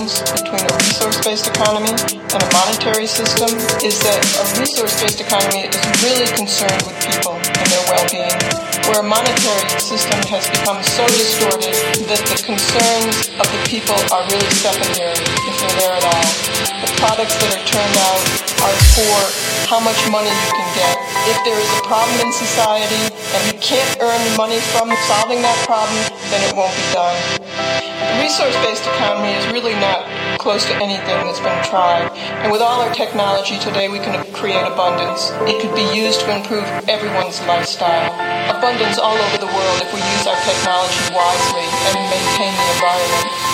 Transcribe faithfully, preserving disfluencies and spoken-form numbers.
difference between a resource-based economy and a monetary system is that a resource-based economy is really concerned with people and their well-being, where a monetary system has become so distorted that the concerns of the people are really secondary, if they're there at all. The products that are turned out are for how much money you can get. If there is a problem in society and you can't earn money from solving that problem, then it won't be done. The resource-based economy is really not close to anything that's been tried. And with all our technology today, we can create abundance. It could be used to improve everyone's lifestyle. Abundance all over the world if we use our technology wisely and maintain the environment.